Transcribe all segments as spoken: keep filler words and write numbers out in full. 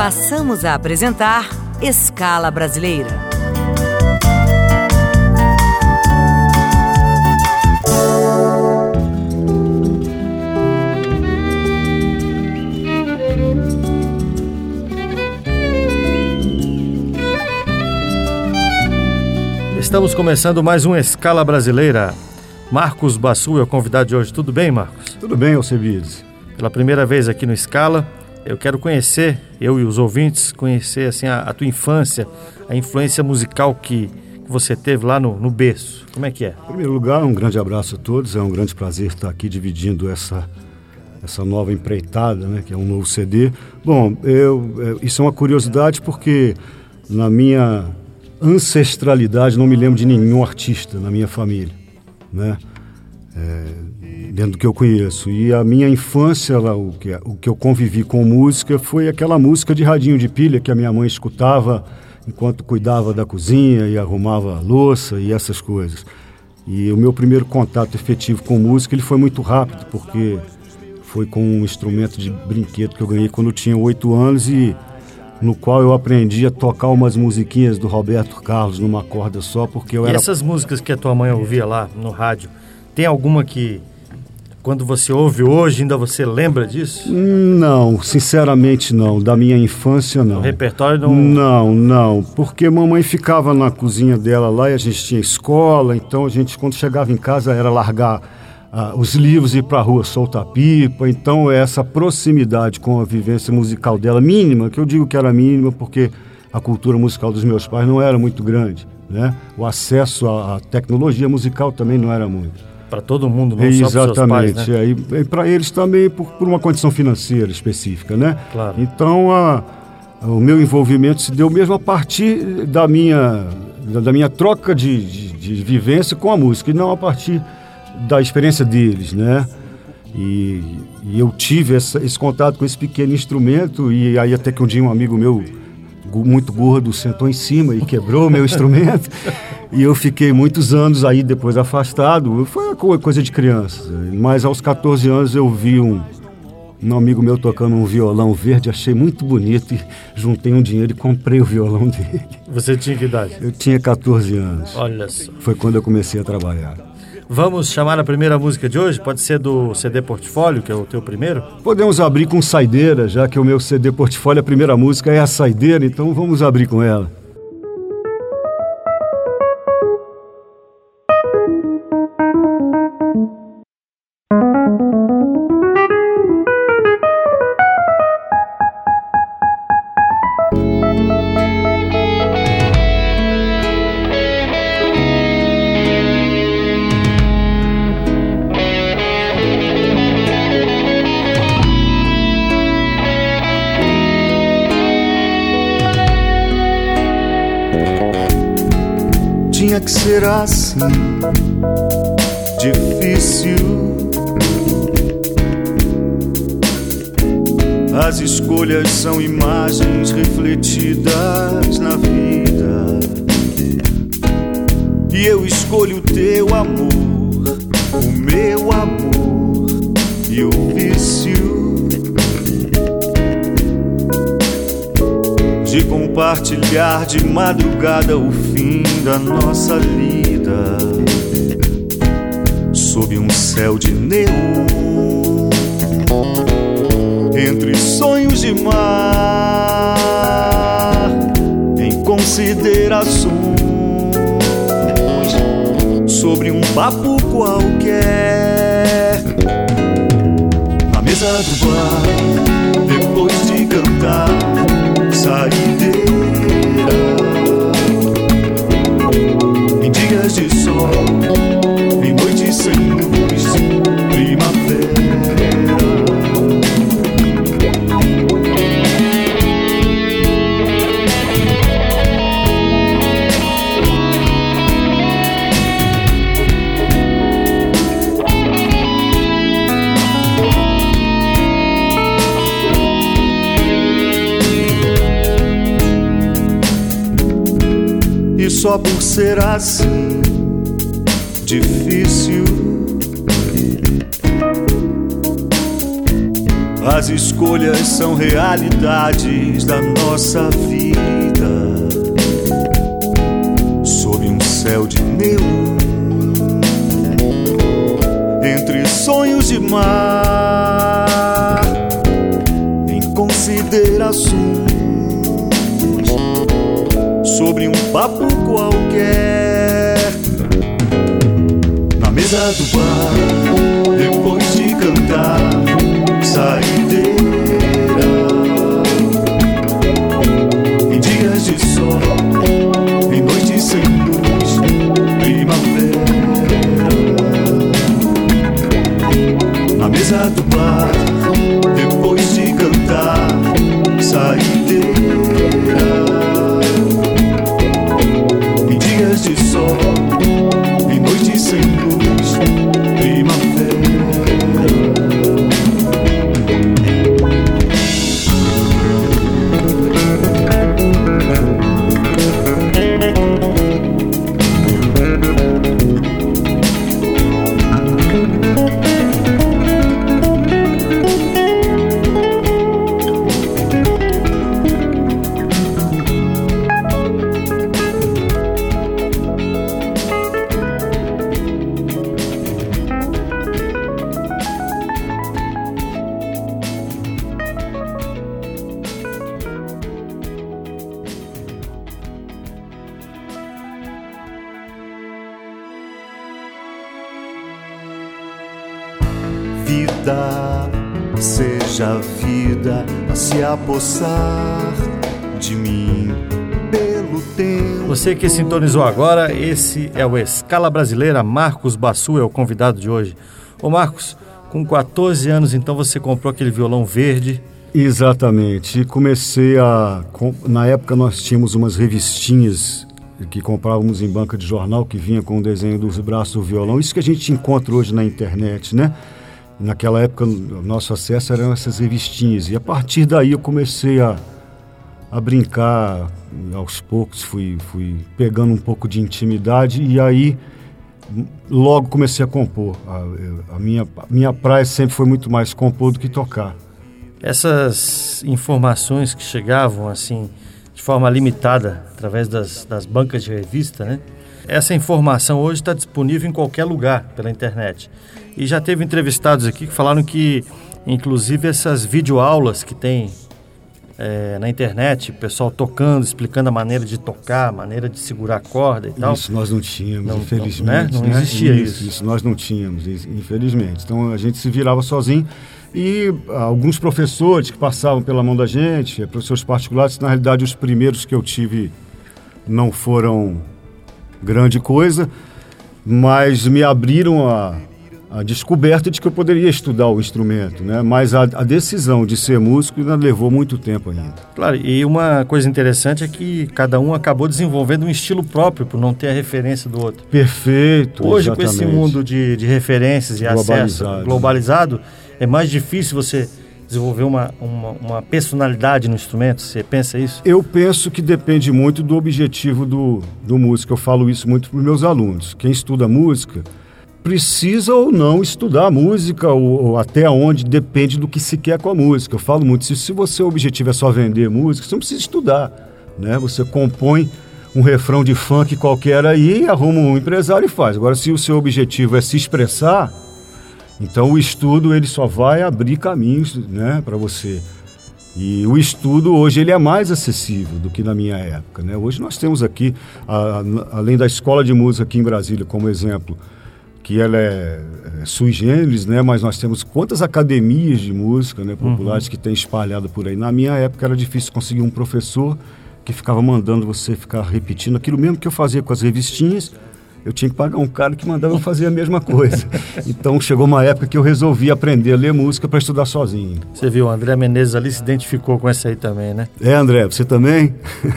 Passamos a apresentar Escala Brasileira. Estamos começando mais um Escala Brasileira. Marcos Bassu é o convidado de hoje. Tudo bem, Marcos? Tudo bem, Alcebiades. Pela primeira vez aqui no Escala, eu quero conhecer, eu e os ouvintes, conhecer assim, a, a tua infância, a influência musical que, que você teve lá no, no berço. Como é que é? Em primeiro lugar, um grande abraço a todos. É um grande prazer estar aqui dividindo essa, essa nova empreitada, né, que é um novo C D. Bom, eu, isso é uma curiosidade porque na minha ancestralidade não me lembro de nenhum artista na minha família, né? É, dentro do que eu conheço. E a minha infância, lá, o, que, o que eu convivi com música foi aquela música de radinho de pilha que a minha mãe escutava enquanto cuidava da cozinha e arrumava a louça e essas coisas. E o meu primeiro contato efetivo com música ele foi muito rápido, porque foi com um instrumento de brinquedo que eu ganhei quando eu tinha oito anos e no qual eu aprendi a tocar umas musiquinhas do Roberto Carlos numa corda só, porque eu e era... E essas músicas que a tua mãe ouvia lá no rádio, tem alguma que, quando você ouve hoje, ainda você lembra disso? Não, sinceramente não. Da minha infância, não. O repertório não... Não, não. Porque mamãe ficava na cozinha dela lá e a gente tinha escola, então a gente, quando chegava em casa, era largar ah, os livros e ir pra rua soltar pipa. Então, essa proximidade com a vivência musical dela, mínima, que eu digo que era mínima, porque a cultura musical dos meus pais não era muito grande, né? O acesso à tecnologia musical também não era muito. Para todo mundo, não Exatamente. Só para os seus pais, né? É, e, e para eles também por, por uma condição financeira específica, né? Claro. Então, a, a, o meu envolvimento se deu mesmo a partir da minha, da, da minha troca de, de, de vivência com a música, e não a partir da experiência deles, né? E, e eu tive essa, esse contato com esse pequeno instrumento, e aí até que um dia um amigo meu, muito gordo, sentou em cima e quebrou o meu instrumento. E eu fiquei muitos anos aí depois afastado. Foi uma coisa de criança. Mas aos catorze anos eu vi um, um amigo meu tocando um violão verde, achei muito bonito e juntei um dinheiro e comprei o violão dele. Você tinha que idade? Eu tinha catorze anos. Olha só. Foi quando eu comecei a trabalhar. Vamos chamar a primeira música de hoje? Pode ser do C D Portfólio, que é o teu primeiro? Podemos abrir com Saideira, já que o meu C D Portfólio, a primeira música é a Saideira, então vamos abrir com ela. Tinha que ser assim, difícil. As escolhas são imagens refletidas na vida. E eu escolho o teu amor, o meu amor e o vício de compartilhar de madrugada o fim da nossa lida, sob um céu de neon, entre sonhos de mar, em considerações, sobre um papo qualquer, na mesa do bar, depois de cantar saideira, em dias de sol, em noites sem luz, primavera. E só por ser assim difícil, As escolhas são realidades da nossa vida. Sob um céu de neon, entre sonhos de mar, em considerações, sobre um papo qualquer, na mesa do bar, depois de cantar, saideira, em dias de sol, em noites sem luz, primavera, na mesa do bar, depois de cantar, saideira, em dias de sol, em noites sem luz, primavera. Vida, seja a vida a se apossar de mim pelo tempo. Você que sintonizou agora, esse é o Escala Brasileira. Marcos Bassu é o convidado de hoje. Ô Marcos, com quatorze anos então você comprou aquele violão verde. Exatamente, e comecei a... Na época nós tínhamos umas revistinhas que comprávamos em banca de jornal, que vinha com o desenho dos braços do violão. Isso que a gente encontra hoje na internet, né? Naquela época, o nosso acesso eram essas revistinhas. E a partir daí eu comecei a, a brincar. Aos poucos fui, fui pegando um pouco de intimidade. E aí, logo comecei a compor. A, a, minha, a minha praia sempre foi muito mais compor do que tocar. Essas informações que chegavam, assim, de forma limitada, através das, das bancas de revista, né? Essa informação hoje está disponível em qualquer lugar pela internet. E já teve entrevistados aqui que falaram que, inclusive, essas videoaulas que tem é, na internet, o pessoal tocando, explicando a maneira de tocar, a maneira de segurar a corda e tal. Isso nós não tínhamos, não, infelizmente. Não, né? não né? existia isso, isso. Isso nós não tínhamos, infelizmente. Então a gente se virava sozinho. E alguns professores que passavam pela mão da gente, professores particulares, na realidade os primeiros que eu tive não foram grande coisa, mas me abriram a, a descoberta de que eu poderia estudar o instrumento, né? Mas a, a decisão de ser músico ainda levou muito tempo ainda. Claro, e uma coisa interessante é que cada um acabou desenvolvendo um estilo próprio por não ter a referência do outro. Perfeito, Hoje, exatamente. com esse mundo de, de referências e acesso globalizado, é mais difícil você desenvolver uma, uma, uma personalidade no instrumento. Você pensa isso? Eu penso que depende muito do objetivo do, do músico. Eu falo isso muito para os meus alunos. Quem estuda música precisa ou não estudar música, ou, ou até onde depende do que se quer com a música. Eu falo muito isso. Se o seu objetivo é só vender música, você não precisa estudar, né? Você compõe um refrão de funk qualquer aí, arruma um empresário e faz. Agora, se o seu objetivo é se expressar, então o estudo ele só vai abrir caminhos, né, para você. E o estudo hoje ele é mais acessível do que na minha época, né? Hoje nós temos aqui, a, a, além da escola de música aqui em Brasília, como exemplo, que ela é, é sui generis, né? Mas nós temos quantas academias de música, né, populares, uhum, que tem espalhado por aí. Na minha época era difícil conseguir um professor que ficava mandando você ficar repetindo aquilo mesmo que eu fazia com as revistinhas. Eu tinha que pagar um cara que mandava eu fazer a mesma coisa. Então chegou uma época que eu resolvi aprender a ler música para estudar sozinho. Você viu, o André Menezes ali se identificou com essa aí também, né? É, André, você também?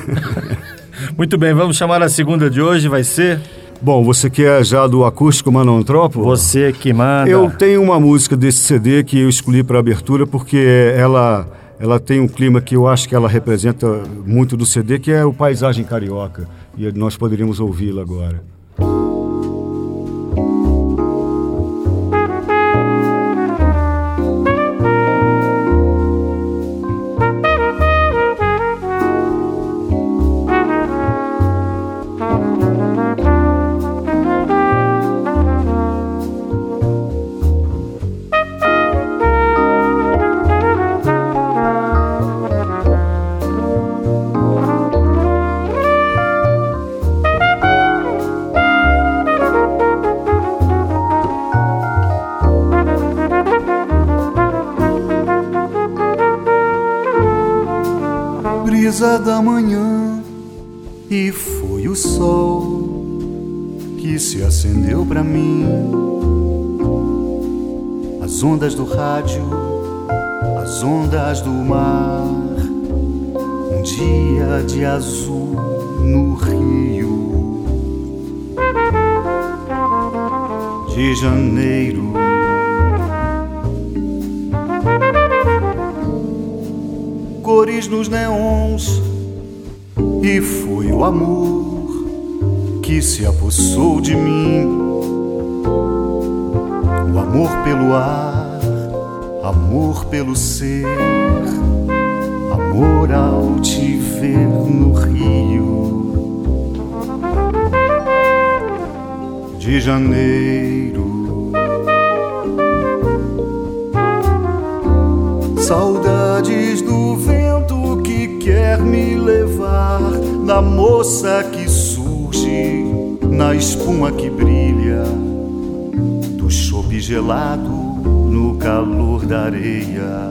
Muito bem, vamos chamar a segunda de hoje, vai ser... Bom, você que é já do acústico Manontropo? Você que manda. Eu tenho uma música desse C D que eu escolhi para abertura porque ela, ela tem um clima que eu acho que ela representa muito do C D, que é o Paisagem Carioca. E nós poderíamos ouvi-la agora. brisa da manhã e foi o sol que se acendeu pra mim. As ondas do rádio, as ondas do mar, um dia de azul no Rio de Janeiro. Cores nos neons e foi o amor que se apossou de mim. O amor pelo ar, amor pelo ser, amor ao te ver no Rio de Janeiro. Saudades do vento que quer me levar, da moça que surge na espuma que brilha, do chope gelado no calor da areia.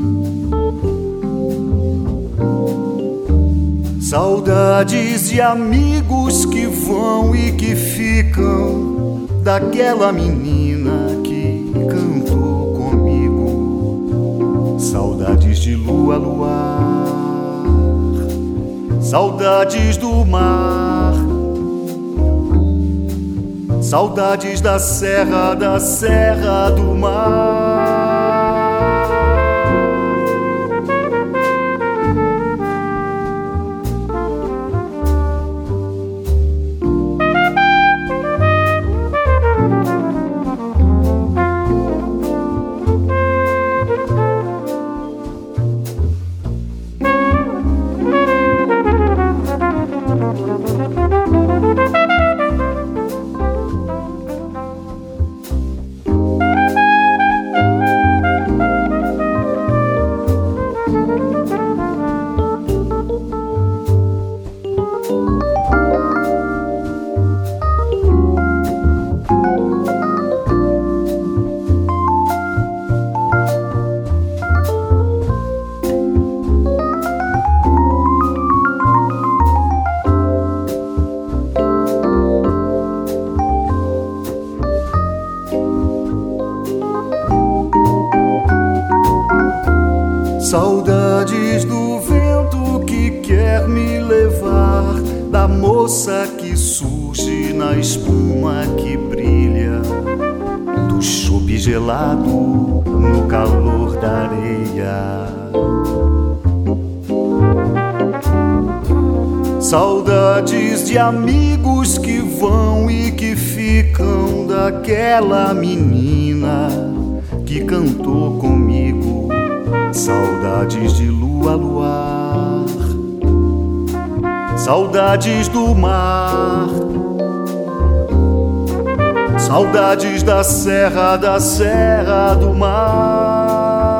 Saudades de amigos que vão e que ficam, daquela menina que cantou comigo. Saudades de lua, luar, saudades do mar, saudades da serra, da serra do mar. Saudades do vento que quer me levar, da moça que surge na espuma que brilha, do chope gelado no calor da areia. Saudades de amigos que vão e que ficam, daquela menina que cantou comigo. Saudades de lua, luar, saudades do mar, saudades da serra, da serra do mar.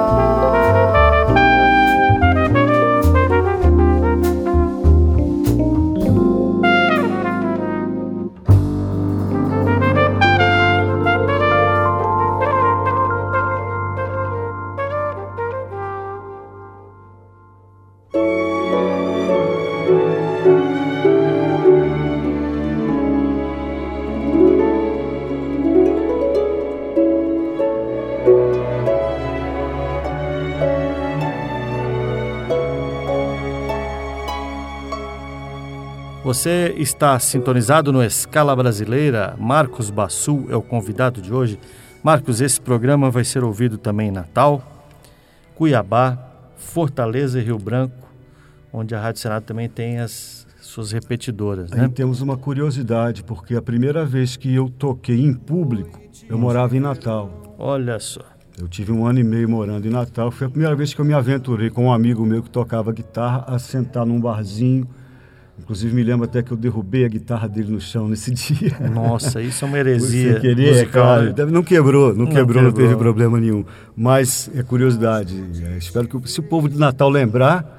Você está sintonizado no Escala Brasileira. Marcos Bassul é o convidado de hoje. Marcos, esse programa vai ser ouvido também em Natal, Cuiabá, Fortaleza e Rio Branco, onde a Rádio Senado também tem as suas repetidoras, né? Aí temos uma curiosidade, porque a primeira vez que eu toquei em público, eu morava em Natal. Olha só. Eu tive um ano e meio morando em Natal. Foi a primeira vez que eu me aventurei com um amigo meu que tocava guitarra a sentar num barzinho. Inclusive, me lembro até que eu derrubei a guitarra dele no chão nesse dia. Nossa, isso é uma heresia. Você queria, musical, cara, né? Não quebrou, não, não quebrou, quebrou, não teve problema nenhum. Mas é curiosidade. É, espero que se o povo de Natal lembrar,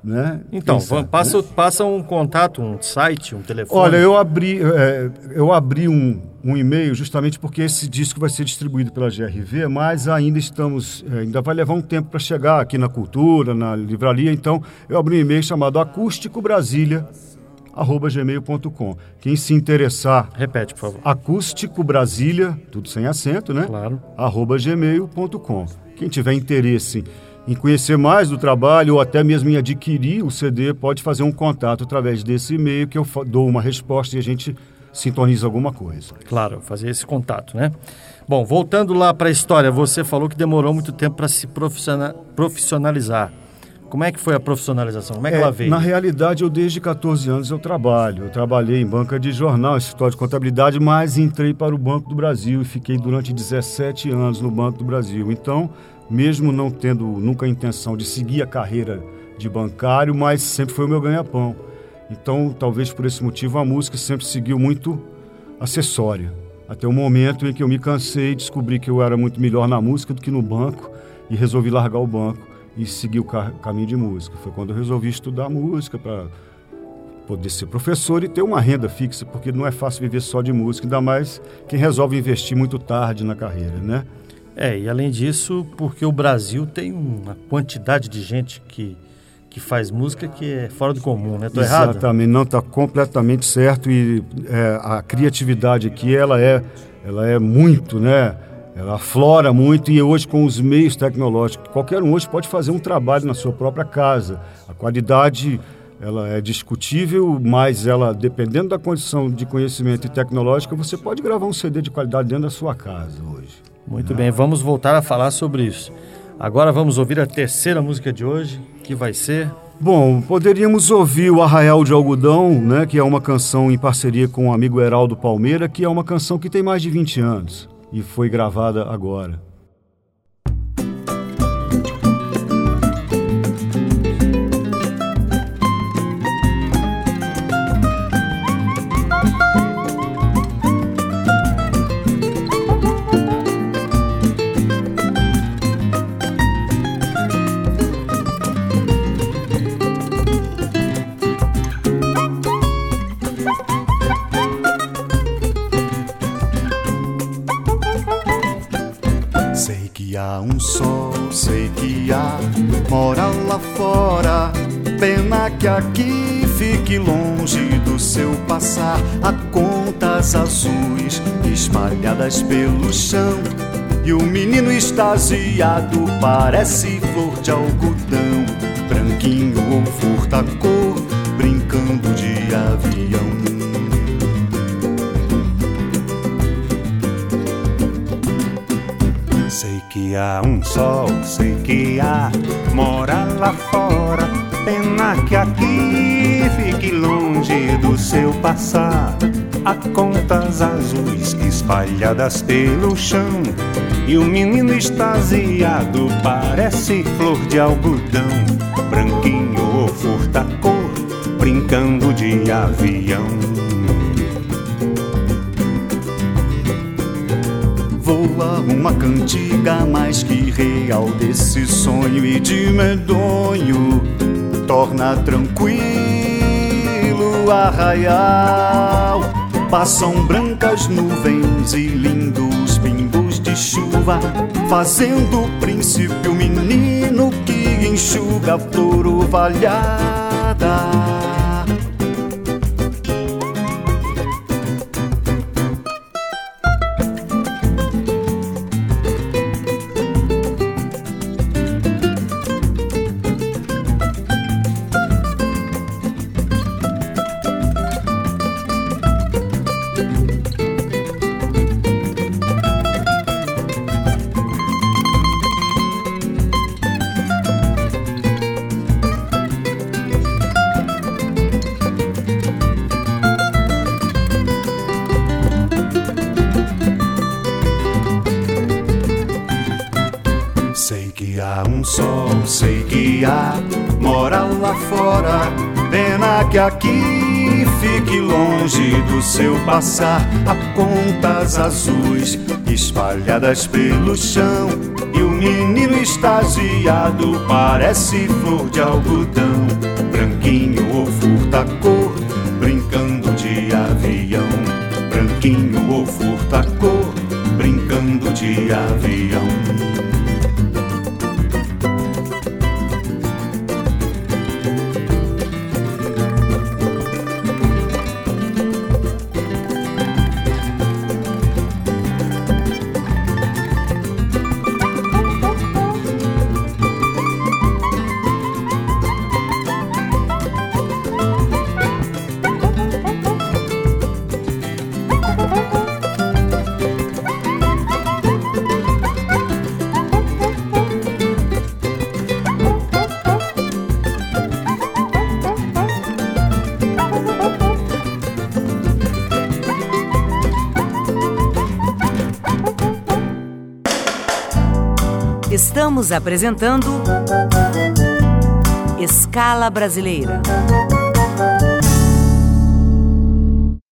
né? Então, sabe, passa, né? passa um contato, um site, um telefone. Olha, eu abri, é, eu abri um, um e-mail justamente porque esse disco vai ser distribuído pela G R V, mas ainda estamos, ainda vai levar um tempo para chegar aqui na Cultura, na livraria, então eu abri um e-mail chamado acústico brasilia arroba gmail ponto com. Quem se interessar... Repete, por favor. acústico brasilia, tudo sem acento, né? Claro. arroba gmail ponto com. Quem tiver interesse em conhecer mais do trabalho ou até mesmo em adquirir o C D, pode fazer um contato através desse e-mail que eu dou uma resposta e a gente sintoniza alguma coisa. Claro, fazer esse contato, né? Bom, voltando lá para a história, você falou que demorou muito tempo para se profissionalizar. Como é que foi a profissionalização? Como é que É, ela veio? na realidade, eu desde catorze anos eu trabalho. Eu trabalhei em banca de jornal, escritório de contabilidade, mas entrei para o Banco do Brasil e fiquei durante dezessete anos no Banco do Brasil. Então, mesmo não tendo nunca a intenção de seguir a carreira de bancário, mas sempre foi o meu ganha-pão. Então, talvez por esse motivo, a música sempre seguiu muito acessória. Até o momento em que eu me cansei e descobri que eu era muito melhor na música do que no banco e resolvi largar o banco e seguir o ca- caminho de música. Foi quando eu resolvi estudar música para poder ser professor e ter uma renda fixa, porque não é fácil viver só de música, ainda mais quem resolve investir muito tarde na carreira, né? É, e além disso, porque o Brasil tem uma quantidade de gente que, que faz música que é fora do comum, né? Tô errado? Exatamente, não, está completamente certo e é, a criatividade aqui, ela é, ela é muito, né? Ela aflora muito e hoje com os meios tecnológicos, qualquer um hoje pode fazer um trabalho na sua própria casa. A qualidade, ela é discutível, mas ela, dependendo da condição de conhecimento e tecnológica, você pode gravar um C D de qualidade dentro da sua casa hoje. Muito bem, vamos voltar a falar sobre isso. Agora vamos ouvir a terceira música de hoje, que vai ser... Bom, poderíamos ouvir o Arraial de Algodão, né, que é uma canção em parceria com o amigo Heraldo Palmeira, que é uma canção que tem mais de vinte anos e foi gravada agora. Há um sol, sei que há, mora lá fora. Pena que aqui fique longe do seu passar. Há contas azuis espalhadas pelo chão, e o menino extasiado parece flor de algodão, branquinho ou furta-cor, brincando de avião. Sei que há um sol, sei que há, mora lá fora. Pena que aqui fique longe do seu passar. Há contas azuis espalhadas pelo chão, e o menino extasiado parece flor de algodão, branquinho ou furta-cor, brincando de avião. Voa uma cantiga mais que real desse sonho, e de medonho torna tranquilo o arraial. Passam brancas nuvens e lindos pingos de chuva, fazendo o princípio menino que enxuga a flor orvalhada. Sei que há um sol, sei que há, mora lá fora. Pena que aqui fique longe do seu passar. Há contas azuis espalhadas pelo chão, E o menino extasiado parece flor de algodão, branquinho ou furta-cor, brincando de avião. Branquinho ou furta-cor, brincando de avião. Estamos apresentando Escala Brasileira.